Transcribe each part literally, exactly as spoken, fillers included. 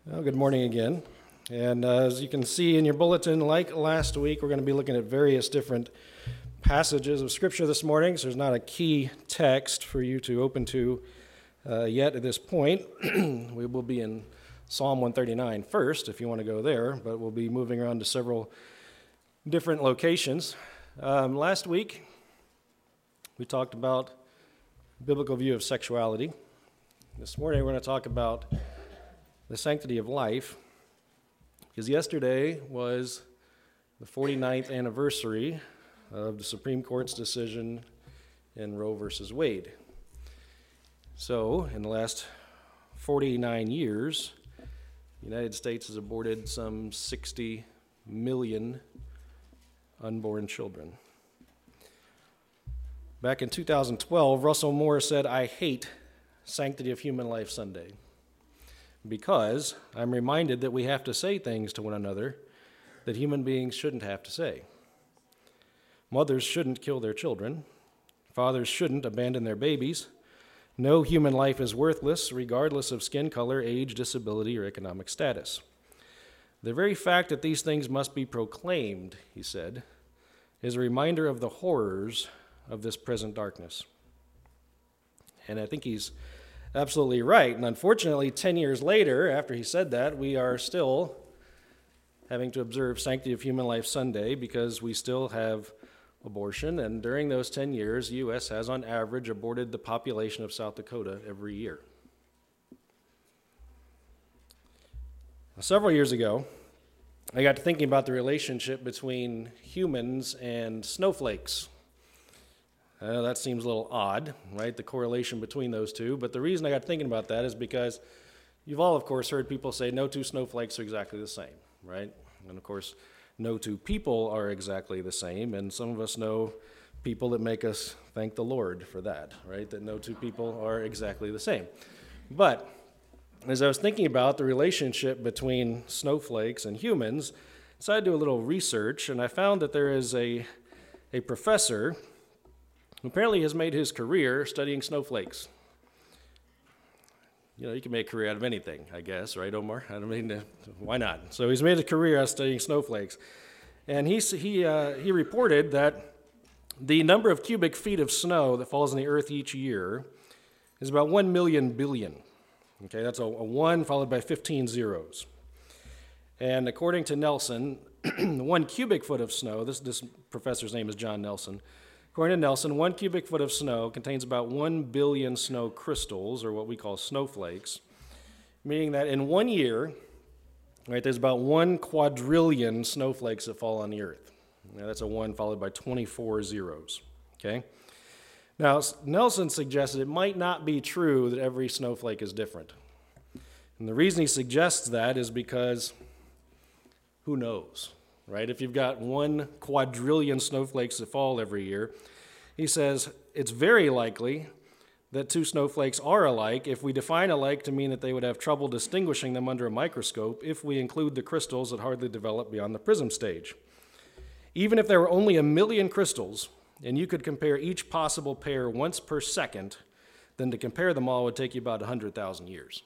Well, good morning again. And uh, as you can see in your bulletin, like last week, we're going to be looking at various different passages of Scripture this morning. So there's not a key text for you to open to uh, yet at this point. We will be in Psalm one thirty-nine first, if you want to go there, but we'll be moving around to several different locations. Um, last week, we talked about the biblical view of sexuality. This morning, we're going to talk about the sanctity of life, because yesterday was the forty-ninth anniversary of the Supreme Court's decision in Roe versus Wade. So, in the last forty-nine years, the United States has aborted some sixty million unborn children. Back in two thousand twelve, Russell Moore said, "I hate Sanctity of Human Life Sunday, because I'm reminded that we have to say things to one another that human beings shouldn't have to say. Mothers shouldn't kill their children. Fathers shouldn't abandon their babies. No human life is worthless, regardless of skin color, age, disability, or economic status. The very fact that these things must be proclaimed," he said, "is a reminder of the horrors of this present darkness." And I think he's absolutely right. And unfortunately, ten years later, after he said that, we are still having to observe Sanctity of Human Life Sunday because we still have abortion. And during those ten years, the U S has, on average, aborted the population of South Dakota every year. Now, several years ago, I got to thinking about the relationship between humans and snowflakes. I know that seems a little odd, right, the correlation between those two, but the reason I got thinking about that is because you've all, of course, heard people say no two snowflakes are exactly the same, right? And, of course, no two people are exactly the same, and some of us know people that make us thank the Lord for that, right, that no two people are exactly the same. But as I was thinking about the relationship between snowflakes and humans, I decided to do a little research, and I found that there is a, a professor who apparently has made his career studying snowflakes. You know, you can make a career out of anything, I guess, right, Omar? I don't mean, to, why not? So he's made a career out of studying snowflakes. And he, he, uh, he reported that the number of cubic feet of snow that falls on the earth each year is about one million billion. Okay, that's a, a one followed by fifteen zeros. And according to Nelson, one cubic foot of snow, this, this professor's name is John Nelson, according to Nelson, one cubic foot of snow contains about one billion snow crystals, or what we call snowflakes, meaning that in one year, right, there's about one quadrillion snowflakes that fall on the earth. Now, that's a one followed by twenty-four zeros, okay? Now, Nelson suggested it might not be true that every snowflake is different. And the reason he suggests that is because who knows? Right? If you've got one quadrillion snowflakes that fall every year, he says it's very likely that two snowflakes are alike if we define alike to mean that they would have trouble distinguishing them under a microscope if we include the crystals that hardly develop beyond the prism stage. Even if there were only a million crystals and you could compare each possible pair once per second, then to compare them all would take you about one hundred thousand years.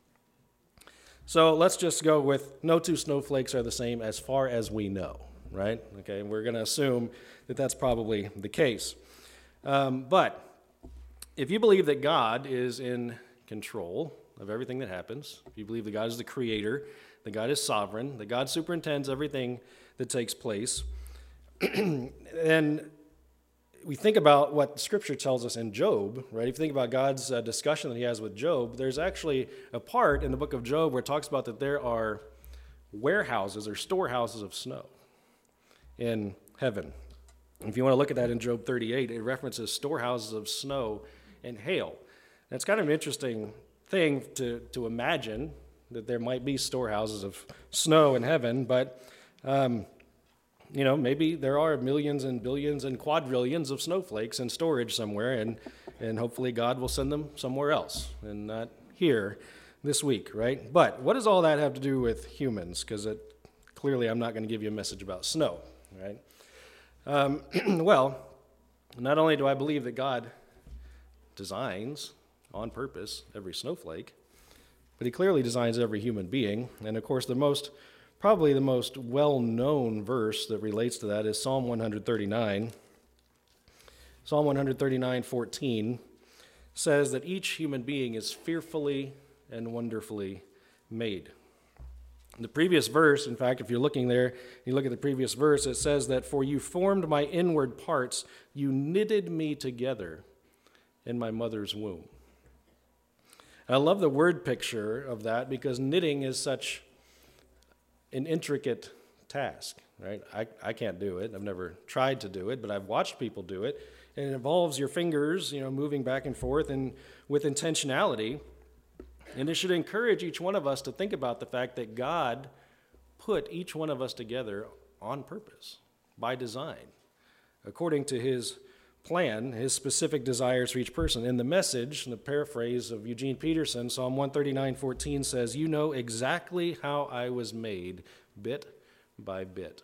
So let's just go with no two snowflakes are the same as far as we know, right? Okay, we're going to assume that that's probably the case. Um, but if you believe that God is in control of everything that happens, if you believe that God is the creator, that God is sovereign, that God superintends everything that takes place, then we think about what Scripture tells us in Job, right? If you think about God's uh, discussion that he has with Job, there's actually a part in the book of Job where it talks about that there are warehouses or storehouses of snow in heaven. If you want to look at that in Job thirty-eight, it references storehouses of snow and hail. And it's kind of an interesting thing to, to imagine that there might be storehouses of snow in heaven, but um, you know, maybe there are millions and billions and quadrillions of snowflakes in storage somewhere, and, and hopefully God will send them somewhere else and not here this week, right? But what does all that have to do with humans? Because clearly I'm not going to give you a message about snow, right? Um, well, not only do I believe that God designs on purpose every snowflake, but he clearly designs every human being. And of course, the most, probably the most well-known verse that relates to that is Psalm one thirty-nine. Psalm one thirty-nine, fourteen says that each human being is fearfully and wonderfully made. The previous verse, in fact, if you're looking there, you look at the previous verse, it says that, "For you formed my inward parts, you knitted me together in my mother's womb." And I love the word picture of that because knitting is such an intricate task, right? I, I can't do it. I've never tried to do it, but I've watched people do it. And it involves your fingers, you know, moving back and forth and with intentionality. And it should encourage each one of us to think about the fact that God put each one of us together on purpose, by design, according to his plan, his specific desires for each person. In the Message, the paraphrase of Eugene Peterson, Psalm one thirty-nine, fourteen says, "You know exactly how I was made, bit by bit."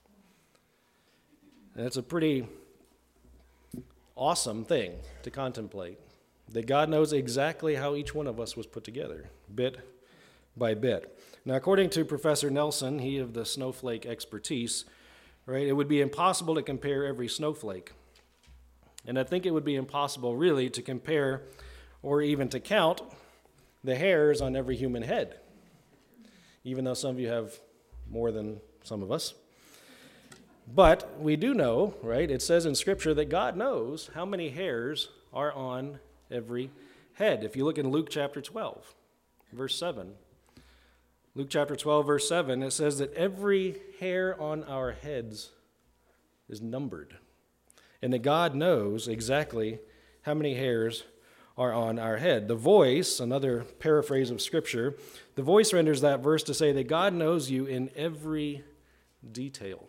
And it's a pretty awesome thing to contemplate, that God knows exactly how each one of us was put together, bit by bit. Now, according to Professor Nelson, he of the snowflake expertise, right, it would be impossible to compare every snowflake. And I think it would be impossible, really, to compare or even to count the hairs on every human head, even though some of you have more than some of us. But we do know, right, it says in Scripture that God knows how many hairs are on every head. If you look in Luke chapter twelve, verse seven, Luke chapter twelve, verse seven, it says that every hair on our heads is numbered, and that God knows exactly how many hairs are on our head. The Voice, another paraphrase of Scripture, the Voice renders that verse to say that God knows you in every detail.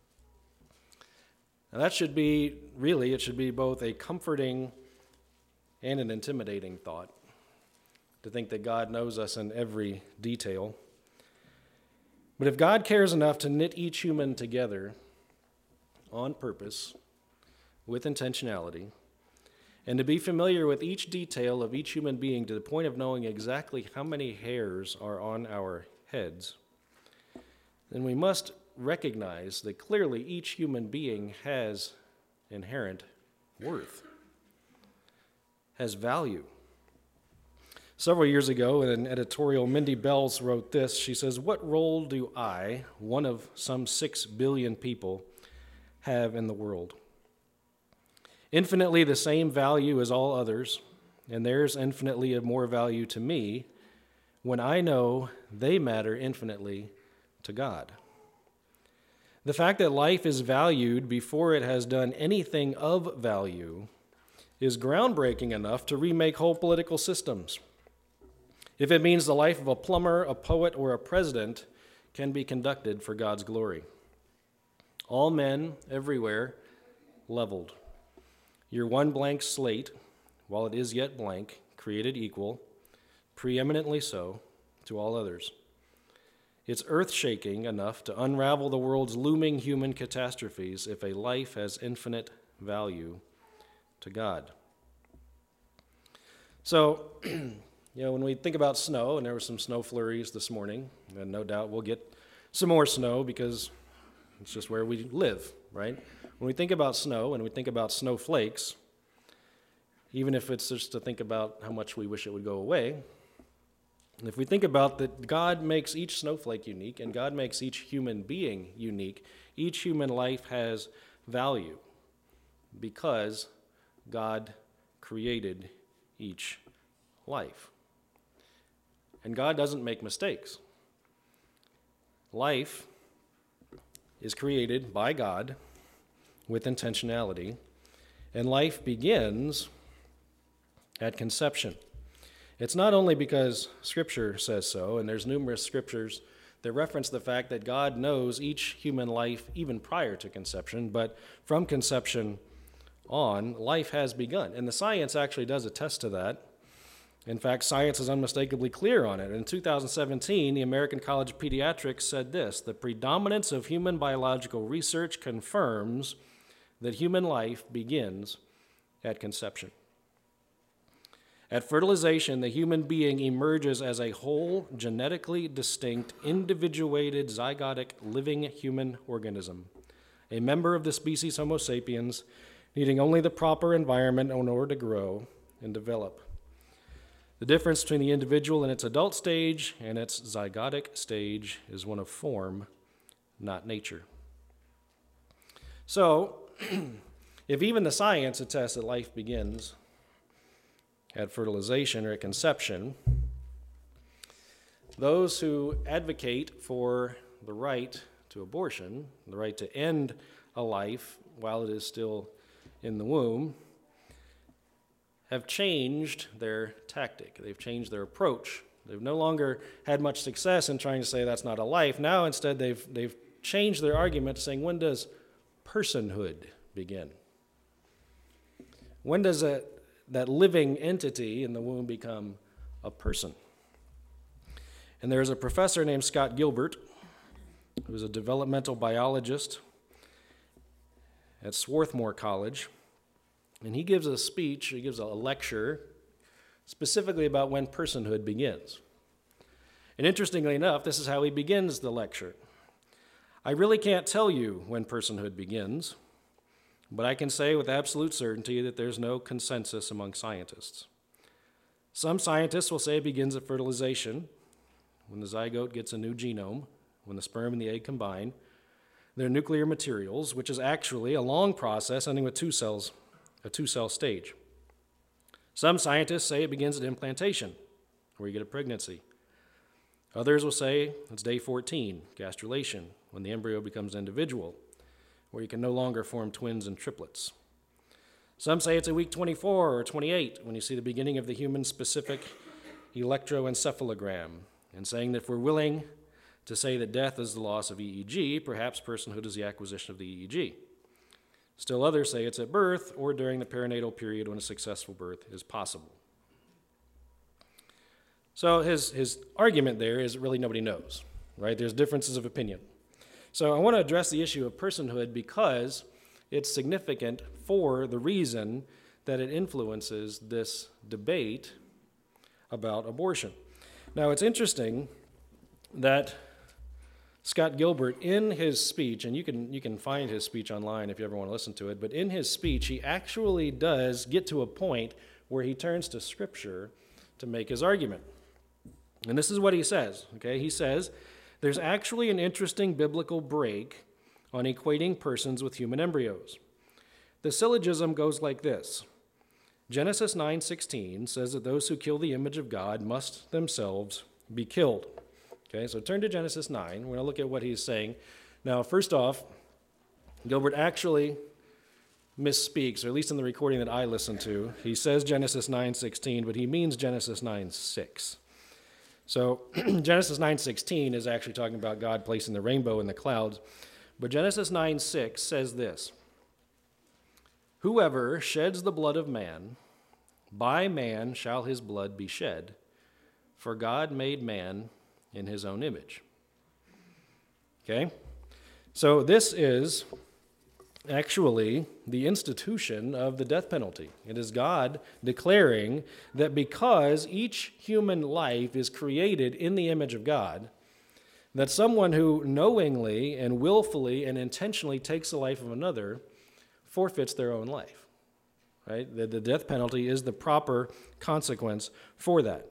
Now that should be, really, it should be both a comforting and an intimidating thought, to think that God knows us in every detail. But if God cares enough to knit each human together on purpose, with intentionality, and to be familiar with each detail of each human being to the point of knowing exactly how many hairs are on our heads, then we must recognize that clearly each human being has inherent worth, has value. Several years ago, in an editorial, Mindy Bells wrote this. She says, "What role do I, one of some six billion people, have in the world? Infinitely the same value as all others, and there's infinitely of more value to me when I know they matter infinitely to God. The fact that life is valued before it has done anything of value is groundbreaking enough to remake whole political systems. If it means the life of a plumber, a poet, or a president can be conducted for God's glory. All men, everywhere, leveled. Your one blank slate, while it is yet blank, created equal, preeminently so, to all others. It's earth-shaking enough to unravel the world's looming human catastrophes if a life has infinite value to God." So, you know, when we think about snow, and there were some snow flurries this morning, and no doubt we'll get some more snow because it's just where we live, right? When we think about snow and we think about snowflakes, even if it's just to think about how much we wish it would go away, if we think about that God makes each snowflake unique and God makes each human being unique, each human life has value because God created each life. And God doesn't make mistakes. Life is created by God with intentionality, and life begins at conception. It's not only because Scripture says so, and there's numerous scriptures that reference the fact that God knows each human life even prior to conception, but from conception on, life has begun. And the science actually does attest to that. In fact, science is unmistakably clear on it. In two thousand seventeen, the American College of Pediatrics said this: "The predominance of human biological research confirms that human life begins at conception." At fertilization, the human being emerges as a whole, genetically distinct, individuated, zygotic, living human organism, a member of the species Homo sapiens, needing only the proper environment in order to grow and develop. The difference between the individual in its adult stage and its zygotic stage is one of form, not nature. So, if even the science attests that life begins at fertilization or at conception, those who advocate for the right to abortion, the right to end a life while it is still in the womb, have changed their tactic. They've changed their approach. They've no longer had much success in trying to say that's not a life. Now instead they've, they've changed their argument to saying, when does personhood begin? When does a, that living entity in the womb become a person? And there's a professor named Scott Gilbert, who's a developmental biologist at Swarthmore College, and he gives a speech, he gives a lecture specifically about when personhood begins. And interestingly enough, this is how he begins the lecture. I really can't tell you when personhood begins, but I can say with absolute certainty that there's no consensus among scientists. Some scientists will say it begins at fertilization, when the zygote gets a new genome, when the sperm and the egg combine. They're nuclear materials, which is actually a long process ending with two cells, a two-cell stage. Some scientists say it begins at implantation, where you get a pregnancy. Others will say it's day fourteen, gastrulation, when the embryo becomes individual, where you can no longer form twins and triplets. Some say it's at week twenty-four or twenty-eight, when you see the beginning of the human-specific electroencephalogram, and saying that if we're willing to say that death is the loss of E E G, perhaps personhood is the acquisition of the E E G. Still others say it's at birth or during the perinatal period when a successful birth is possible. So his, his argument there is really nobody knows, right? There's differences of opinion. So I want to address the issue of personhood because it's significant for the reason that it influences this debate about abortion. Now, it's interesting that Scott Gilbert, in his speech, and you can you can find his speech online if you ever want to listen to it, but in his speech, he actually does get to a point where he turns to Scripture to make his argument. And this is what he says, okay? He says, there's actually an interesting biblical break on equating persons with human embryos. The syllogism goes like this. Genesis nine sixteen says that those who kill the image of God must themselves be killed. Okay, so turn to Genesis nine. We're going to look at what he's saying. Now, first off, Gilbert actually misspeaks, or at least in the recording that I listened to. He says Genesis nine sixteen, but he means Genesis nine six. So Genesis nine sixteen is actually talking about God placing the rainbow in the clouds. But Genesis nine six says this, whoever sheds the blood of man, by man shall his blood be shed, for God made man in his own image. Okay? So this is actually the institution of the death penalty. It is God declaring that because each human life is created in the image of God, that someone who knowingly and willfully and intentionally takes the life of another forfeits their own life. Right? The, the death penalty is the proper consequence for that.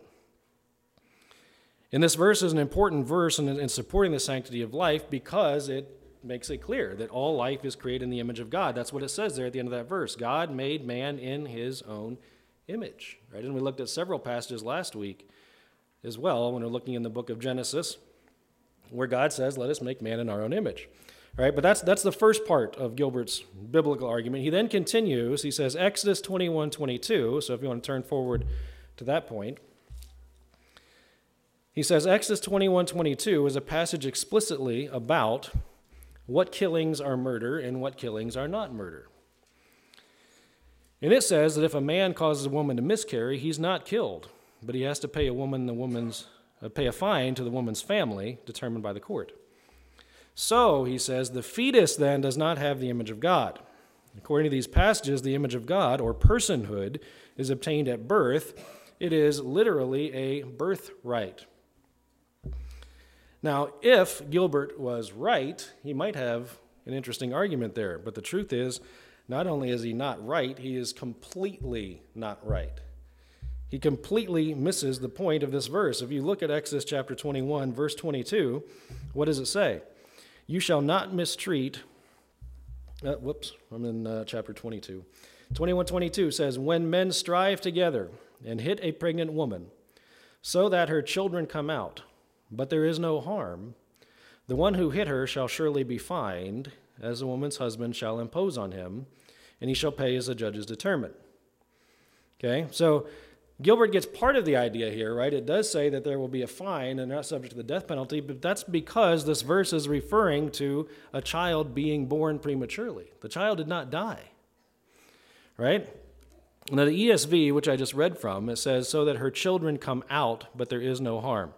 And this verse is an important verse in, in supporting the sanctity of life because it makes it clear that all life is created in the image of God. That's what it says there at the end of that verse. God made man in his own image. Right? And we looked at several passages last week as well when we're looking in the book of Genesis where God says, let us make man in our own image. Right? But that's that's the first part of Gilbert's biblical argument. He then continues. He says Exodus twenty-one twenty-two. So if you want to turn forward to that point. He says Exodus twenty-one twenty-two is a passage explicitly about what killings are murder and what killings are not murder. And it says that if a man causes a woman to miscarry, he's not killed, but he has to pay a woman the woman's uh, pay a fine to the woman's family determined by the court. So, he says, the fetus then does not have the image of God. According to these passages, the image of God, or personhood, is obtained at birth, It is literally a birthright. Now, if Gilbert was right, he might have an interesting argument there. But the truth is, not only is he not right, he is completely not right. He completely misses the point of this verse. If you look at Exodus chapter twenty-one, verse twenty-two, what does it say? You shall not mistreat, uh, whoops, I'm in uh, chapter twenty-two. twenty-one twenty-two says, when men strive together and hit a pregnant woman, so that her children come out, but there is no harm, the one who hit her shall surely be fined, as the woman's husband shall impose on him, and he shall pay as the judges determine. Okay, so Gilbert gets part of the idea here, right? It does say that there will be a fine and not subject to the death penalty, but that's because this verse is referring to a child being born prematurely. The child did not die, right? Now the E S V, which I just read from, it says, so that her children come out, but there is no harm.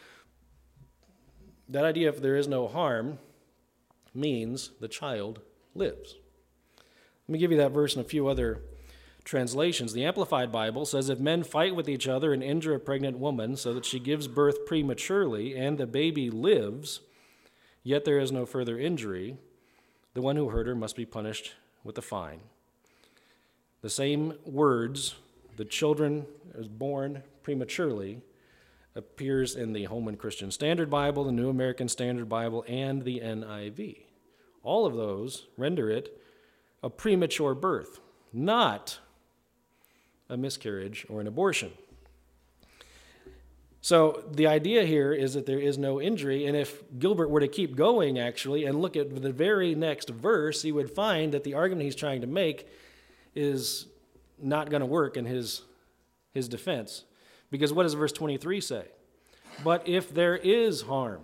That idea, if there is no harm, means the child lives. Let me give you that verse and a few other translations. The Amplified Bible says, if men fight with each other and injure a pregnant woman so that she gives birth prematurely and the baby lives, yet there is no further injury, the one who hurt her must be punished with a fine. The same words, the children is born prematurely, appears in the Holman Christian Standard Bible, the New American Standard Bible, and the N I V. All of those render it a premature birth, not a miscarriage or an abortion. So the idea here is that there is no injury, and if Gilbert were to keep going, actually, and look at the very next verse, he would find that the argument he's trying to make is not going to work in his, his defense. Because what does verse twenty-three say? But if there is harm,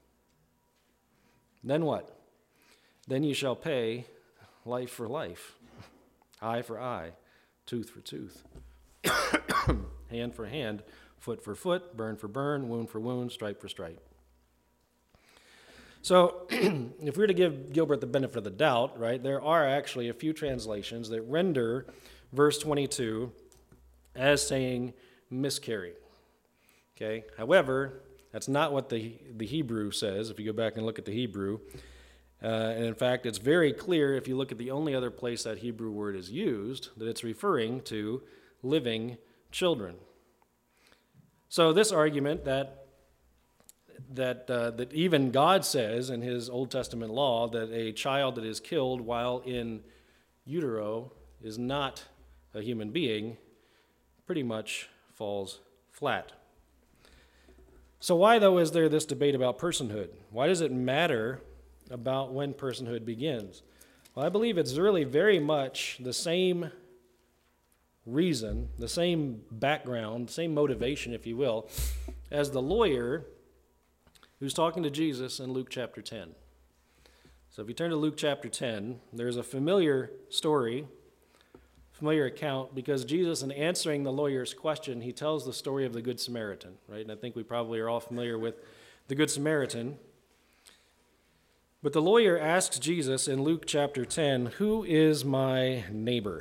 then what? Then you shall pay life for life, eye for eye, tooth for tooth, hand for hand, foot for foot, burn for burn, wound for wound, stripe for stripe. So if we were to give Gilbert the benefit of the doubt, right, there are actually a few translations that render verse twenty-two as saying miscarry. Okay. However, that's not what the the Hebrew says. If you go back and look at the Hebrew, uh, and in fact, it's very clear if you look at the only other place that Hebrew word is used that it's referring to living children. So this argument that that uh, that even God says in His Old Testament law that a child that is killed while in utero is not a human being pretty much falls flat. So why, though, is there this debate about personhood? Why does it matter about when personhood begins? Well, I believe it's really very much the same reason, the same background, same motivation, if you will, as the lawyer who's talking to Jesus in Luke chapter ten. So if you turn to Luke chapter ten, there's a familiar story, familiar account, because Jesus, in answering the lawyer's question, he tells the story of the Good Samaritan, right? And I think we probably are all familiar with the Good Samaritan. But the lawyer asks Jesus in Luke chapter ten, who is my neighbor?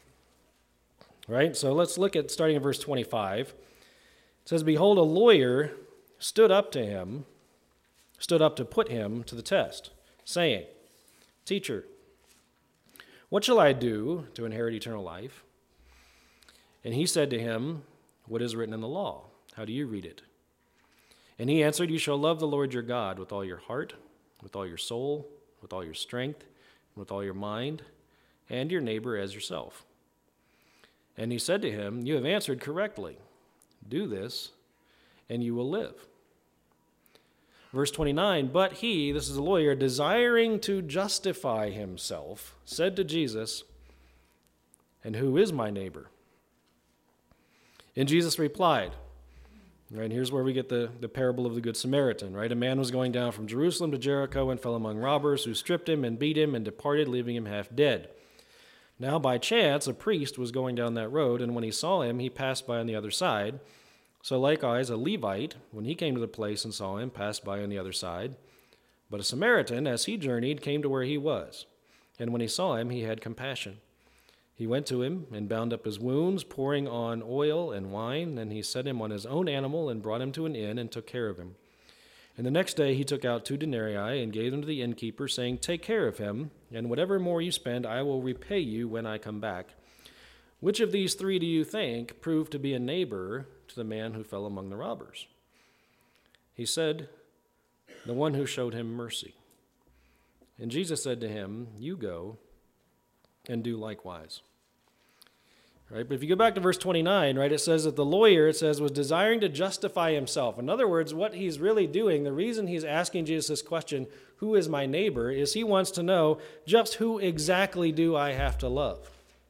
Right? So let's look at starting in verse twenty-five. It says, behold, a lawyer stood up to him, stood up to put him to the test, saying, Teacher, what shall I do to inherit eternal life? And he said to him, what is written in the law? How do you read it? And he answered, you shall love the Lord your God with all your heart, with all your soul, with all your strength, with all your mind, and your neighbor as yourself. And he said to him, you have answered correctly. Do this, and you will live. Verse twenty-nine, but he, this is a lawyer, desiring to justify himself, said to Jesus, and who is my neighbor? And Jesus replied, right, and here's where we get the, the parable of the Good Samaritan, right? A man was going down from Jerusalem to Jericho and fell among robbers who stripped him and beat him and departed, leaving him half dead. Now by chance a priest was going down that road, and when he saw him, he passed by on the other side. So likewise, a Levite, when he came to the place and saw him, passed by on the other side. But a Samaritan, as he journeyed, came to where he was. And when he saw him, he had compassion. He went to him and bound up his wounds, pouring on oil and wine. Then he set him on his own animal and brought him to an inn and took care of him. And the next day he took out two denarii and gave them to the innkeeper, saying, "Take care of him, and whatever more you spend, I will repay you when I come back." Which of these three do you think proved to be a neighbor to the man who fell among the robbers? He said, "The one who showed him mercy." And Jesus said to him, "You go and do likewise." Right? But if you go back to verse twenty-nine, right, it says that the lawyer, it says, was desiring to justify himself. In other words, what he's really doing, the reason he's asking Jesus this question, who is my neighbor, is he wants to know just who exactly do I have to love?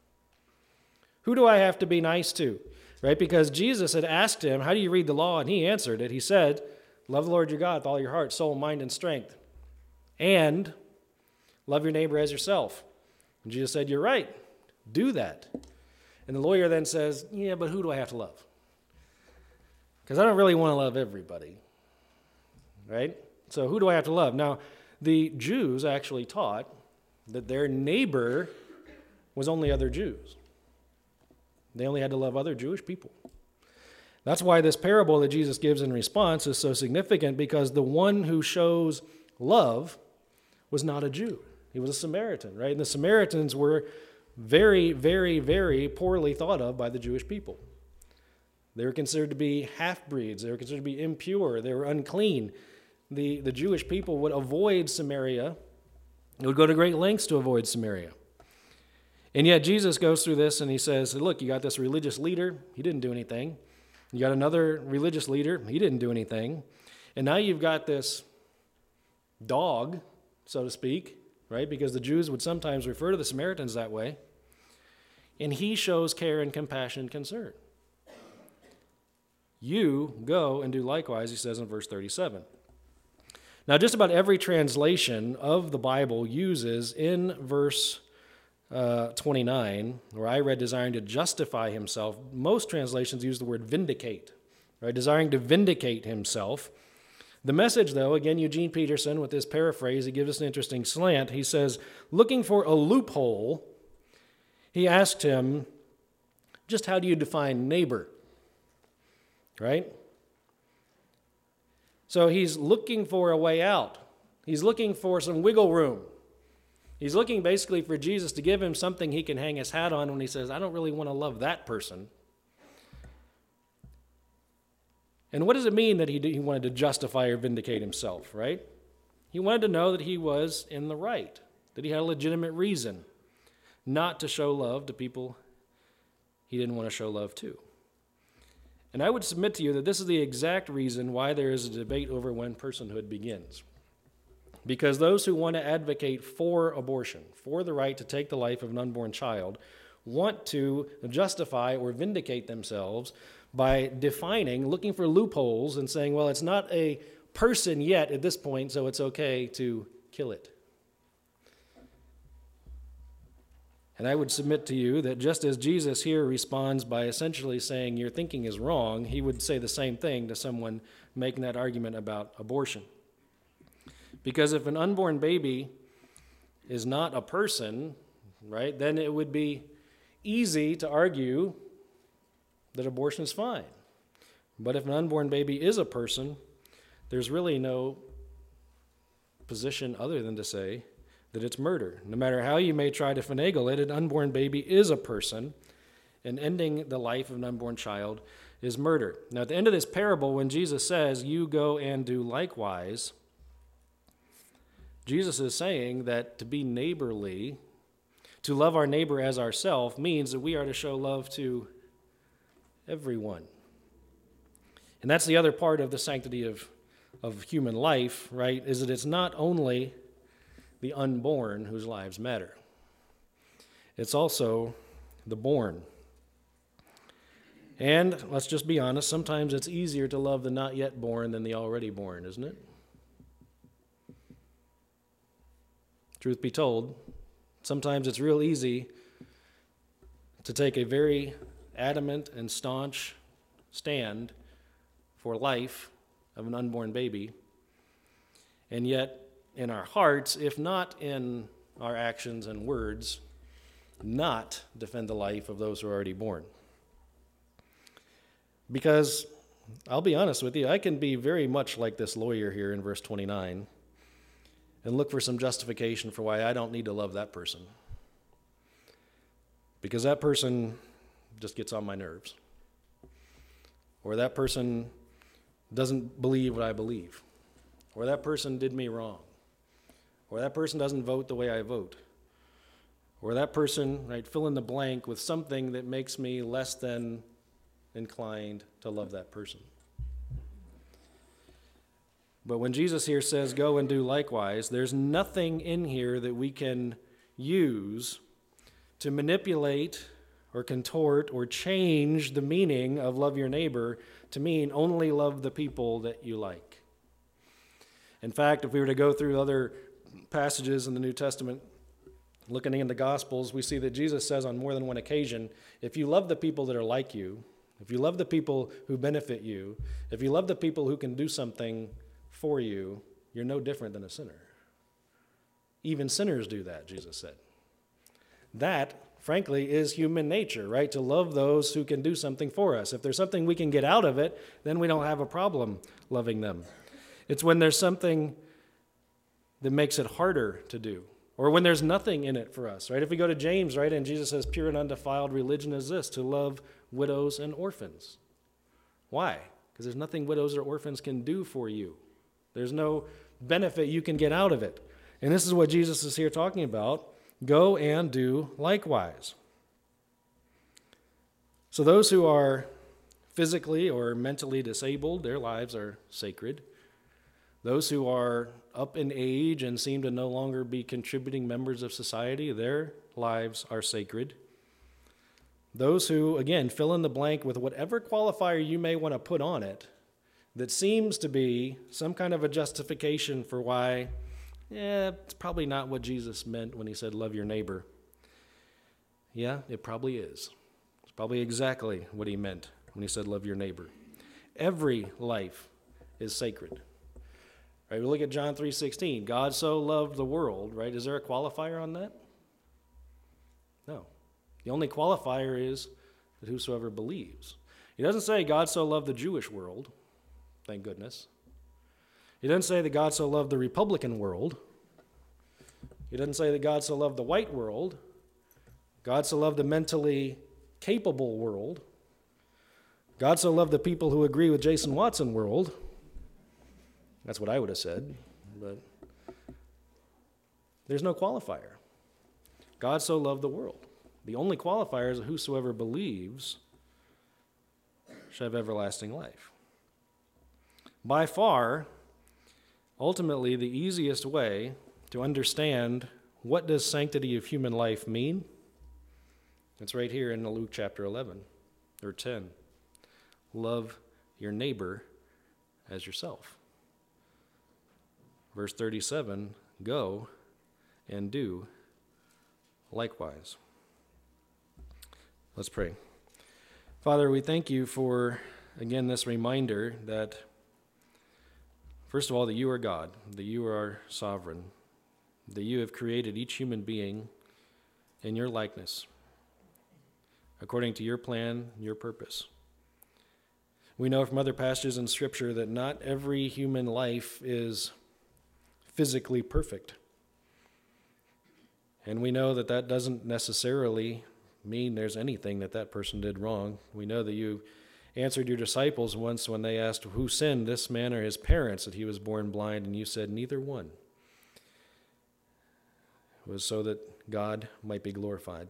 Who do I have to be nice to? Right? Because Jesus had asked him, how do you read the law? And he answered it. He said, love the Lord your God with all your heart, soul, mind, and strength. And love your neighbor as yourself. And Jesus said, you're right. Do that. And the lawyer then says, yeah, but who do I have to love? Because I don't really want to love everybody. Right? So who do I have to love? Now, the Jews actually taught that their neighbor was only other Jews. They only had to love other Jewish people. That's why this parable that Jesus gives in response is so significant, because the one who shows love was not a Jew. He was a Samaritan, right? And the Samaritans were very, very, very poorly thought of by the Jewish people. They were considered to be half-breeds. They were considered to be impure. They were unclean. The, the Jewish people would avoid Samaria. They would go to great lengths to avoid Samaria. And yet Jesus goes through this and he says, look, you got this religious leader. He didn't do anything. You got another religious leader. He didn't do anything. And now you've got this dog, so to speak, right? Because the Jews would sometimes refer to the Samaritans that way. And he shows care and compassion and concern. You go and do likewise, he says in verse thirty-seven. Now, just about every translation of the Bible uses in verse uh, twenty-nine, where I read desiring to justify himself, most translations use the word vindicate, right? Desiring to vindicate himself. The Message, though, again, Eugene Peterson, with his paraphrase, he gives us an interesting slant. He says, looking for a loophole, he asked him, just how do you define neighbor? Right? So he's looking for a way out. He's looking for some wiggle room. He's looking basically for Jesus to give him something he can hang his hat on when he says, I don't really want to love that person. And what does it mean that he, he wanted to justify or vindicate himself, right? He wanted to know that he was in the right, that he had a legitimate reason not to show love to people he didn't want to show love to. And I would submit to you that this is the exact reason why there is a debate over when personhood begins. Because those who want to advocate for abortion, for the right to take the life of an unborn child, want to justify or vindicate themselves by defining, looking for loopholes and saying, well, it's not a person yet at this point, so it's okay to kill it. And I would submit to you that just as Jesus here responds by essentially saying your thinking is wrong, he would say the same thing to someone making that argument about abortion. Because if an unborn baby is not a person, right, then it would be easy to argue that abortion is fine. But if an unborn baby is a person, there's really no position other than to say that it's murder. No matter how you may try to finagle it, an unborn baby is a person, and ending the life of an unborn child is murder. Now, at the end of this parable, when Jesus says, you go and do likewise, Jesus is saying that to be neighborly, to love our neighbor as ourselves, means that we are to show love to everyone. And that's the other part of the sanctity of, of human life, right, is that it's not only the unborn whose lives matter. It's also the born. And let's just be honest, sometimes it's easier to love the not yet born than the already born, isn't it? Truth be told, sometimes it's real easy to take a very adamant and staunch stand for life of an unborn baby, and yet in our hearts, if not in our actions and words, not defend the life of those who are already born. Because, I'll be honest with you, I can be very much like this lawyer here in verse twenty-nine and look for some justification for why I don't need to love that person. Because that person just gets on my nerves. Or that person doesn't believe what I believe. Or that person did me wrong. Or that person doesn't vote the way I vote. Or that person, right, fill in the blank with something that makes me less than inclined to love that person. But when Jesus here says, go and do likewise, there's nothing in here that we can use to manipulate or contort or change the meaning of love your neighbor to mean only love the people that you like. In fact, if we were to go through other passages in the New Testament, looking in the Gospels, we see that Jesus says on more than one occasion, if you love the people that are like you, if you love the people who benefit you, if you love the people who can do something for you, you're no different than a sinner. Even sinners do that, Jesus said. That, frankly, is human nature, right? To love those who can do something for us. If there's something we can get out of it, then we don't have a problem loving them. It's when there's something that makes it harder to do, or when there's nothing in it for us, right? If we go to James, right, and Jesus says, pure and undefiled religion is this, to love widows and orphans. Why? Because there's nothing widows or orphans can do for you. There's no benefit you can get out of it. And this is what Jesus is here talking about. Go and do likewise. So those who are physically or mentally disabled, their lives are sacred. Those who are up in age and seem to no longer be contributing members of society, their lives are sacred. Those who, again, fill in the blank with whatever qualifier you may want to put on it that seems to be some kind of a justification for why, yeah, it's probably not what Jesus meant when he said love your neighbor. Yeah, it probably is. It's probably exactly what he meant when he said love your neighbor. Every life is sacred. Right, we look at John three sixteen. God so loved the world, right? Is there a qualifier on that? No. The only qualifier is that whosoever believes. He doesn't say God so loved the Jewish world, thank goodness. He doesn't say that God so loved the Republican world. He doesn't say that God so loved the white world. God so loved the mentally capable world. God so loved the people who agree with Jason Watson world. That's what I would have said, but there's no qualifier. God so loved the world. The only qualifier is that whosoever believes shall have everlasting life. By far, ultimately, the easiest way to understand what does sanctity of human life mean, it's right here in Luke chapter eleven, or ten. Love your neighbor as yourself. Verse thirty-seven, go and do likewise. Let's pray. Father, we thank you for, again, this reminder that, first of all, that you are God, that you are sovereign, that you have created each human being in your likeness, according to your plan, your purpose. We know from other passages in Scripture that not every human life is physically perfect. And we know that that doesn't necessarily mean there's anything that that person did wrong. We know that you answered your disciples once when they asked, who sinned, this man or his parents, that he was born blind? And you said, neither one. It was so that God might be glorified.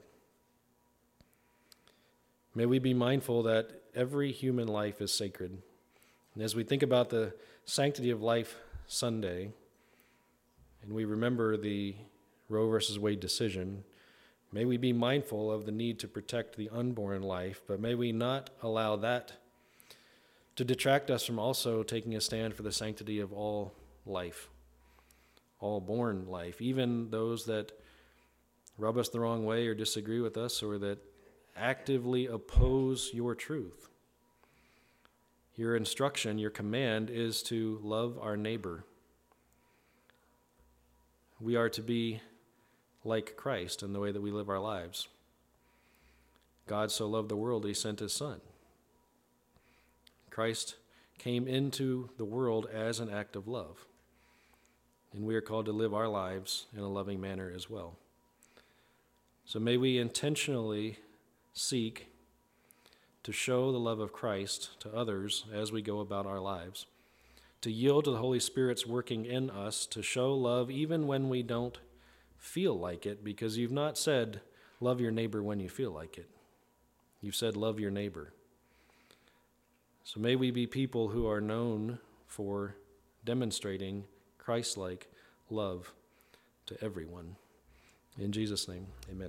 May we be mindful that every human life is sacred. And as we think about the Sanctity of Life Sunday, and we remember the Roe versus Wade decision, may we be mindful of the need to protect the unborn life, but may we not allow that to detract us from also taking a stand for the sanctity of all life, all born life, even those that rub us the wrong way or disagree with us or that actively oppose your truth. Your instruction, your command is to love our neighbor. We are to be like Christ in the way that we live our lives. God so loved the world, he sent his Son. Christ came into the world as an act of love, and we are called to live our lives in a loving manner as well. So may we intentionally seek to show the love of Christ to others as we go about our lives, to yield to the Holy Spirit's working in us, to show love even when we don't feel like it, because you've not said, love your neighbor when you feel like it. You've said, love your neighbor. So may we be people who are known for demonstrating Christ-like love to everyone. In Jesus' name, amen.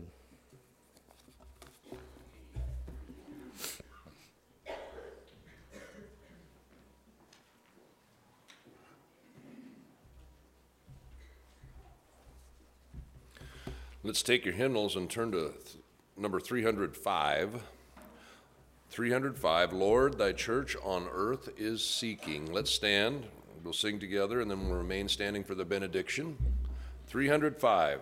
Let's take your hymnals and turn to th- number three hundred five. three hundred five, Lord, thy church on earth is seeking. Let's stand. We'll sing together, and then we'll remain standing for the benediction. three hundred five.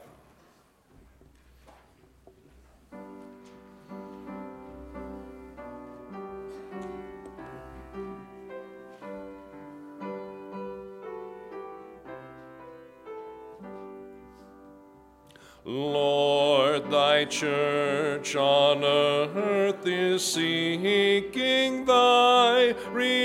Lord, thy church on earth is seeking thy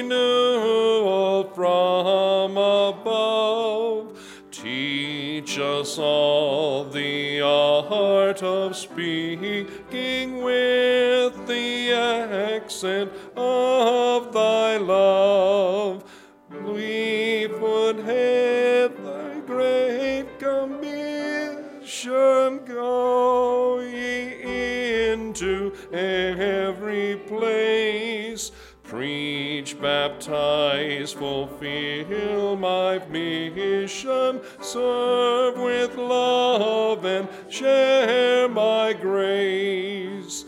renewal from above. Teach us all the art of speaking with the accent of thy love. We would have thy great commission, go ye into every place. Preach, baptize, fulfill my mission, serve with love and share my grace.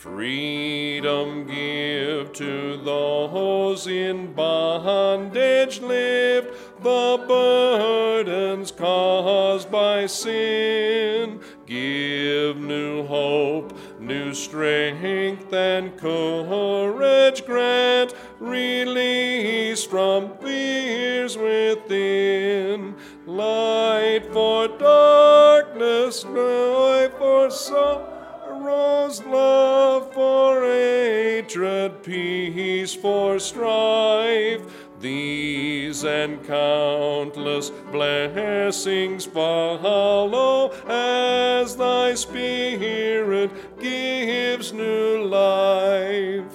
Freedom give to those in bondage, lift the burdens caused by sin. Give new hope, new strength and courage, grant release from fears within. Light for darkness, joy for sorrows, love for hatred, peace for strife. These and countless blessings follow as thy Spirit gives new life.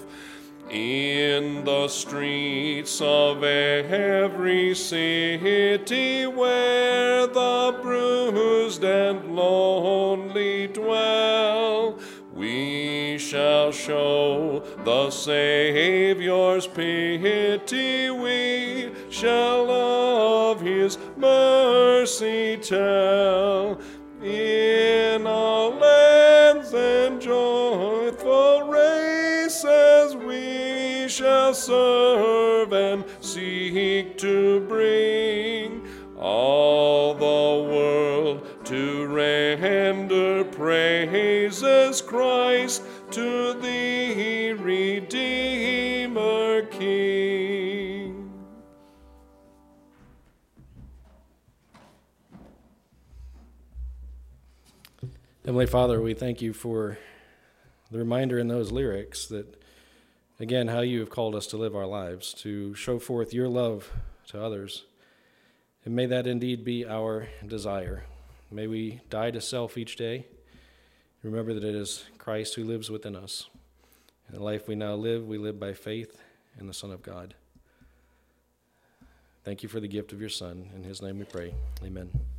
In the streets of every city where the bruised and lonely dwell, we shall show the Savior's pity, we shall of his mercy tell. In all lands and joyful races we shall serve and seek to bring all the world to render praises, Christ to thee, Redeemer King. Heavenly Father, we thank you for the reminder in those lyrics that, again, how you have called us to live our lives, to show forth your love to others. And may that indeed be our desire. May we die to self each day. Remember that it is Christ who lives within us. In the life we now live, we live by faith in the Son of God. Thank you for the gift of your Son. In his name we pray. Amen.